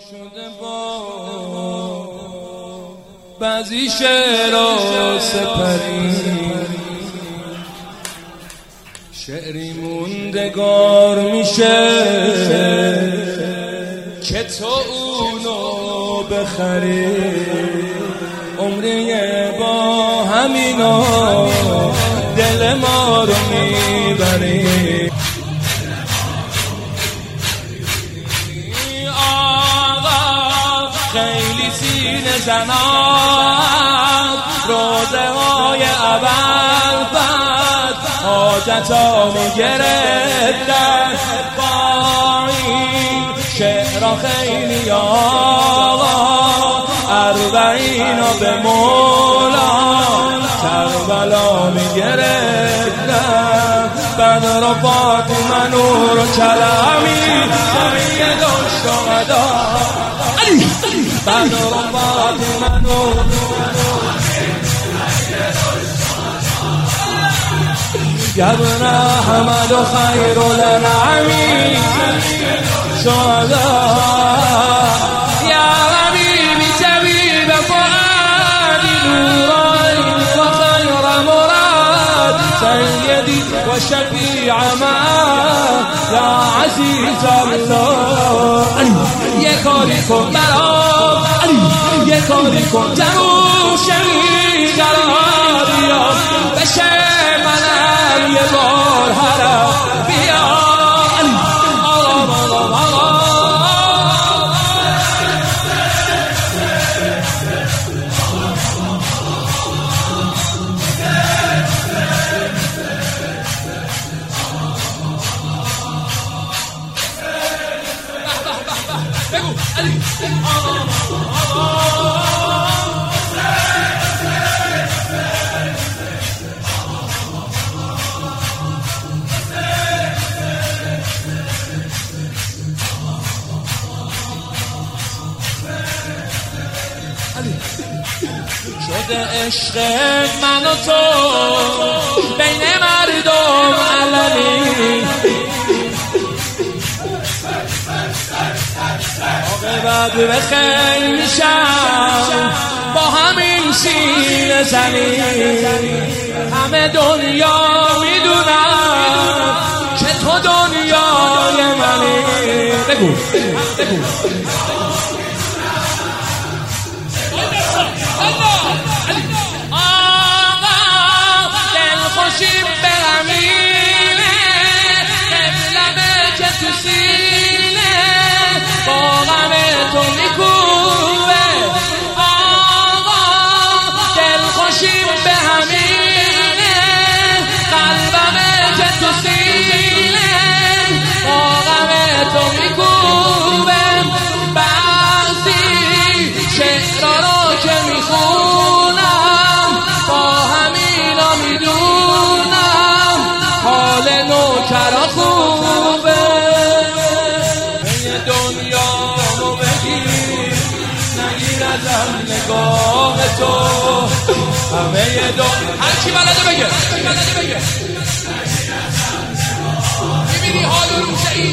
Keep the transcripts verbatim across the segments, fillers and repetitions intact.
شده با بعضی شعرها سپری، شعری موندگار میشه که تو اونو بخری. عمریه با همینا دل ما رو میبری. آقا خیلی سینه زنان روزه های اول بعد حاجتا میگرفتن با این شعرها. خیلی آقا اربعین و به مولا کربلا میگرفتن. بدر و فاطمه نور و کلمی سید الشهدا. بدر و فاطمه نور ابن احمد و خیر الانام شهدا. یا حبیبی طبیب فؤادی نورانی و خیر مراد سیدی و شفیع ما یا عزیز الله. یه کاری کن برام، یه کاری کن جروشمی قرار بیا بشه منم یه بار حرم بیا. آقا آقا آقا بگو علی. آقا شده عشق من و تو بین مردم علنی. عاقبت به خیر میشم با همین سینه زنی. همه دنیا میدونم که تو دنیای منی. بگو بگو نگاه تو همه دو هر کی بلده بگه میبینی حال روشه ای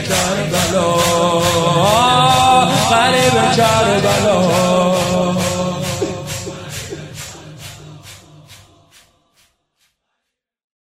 کربلا غریب کربلا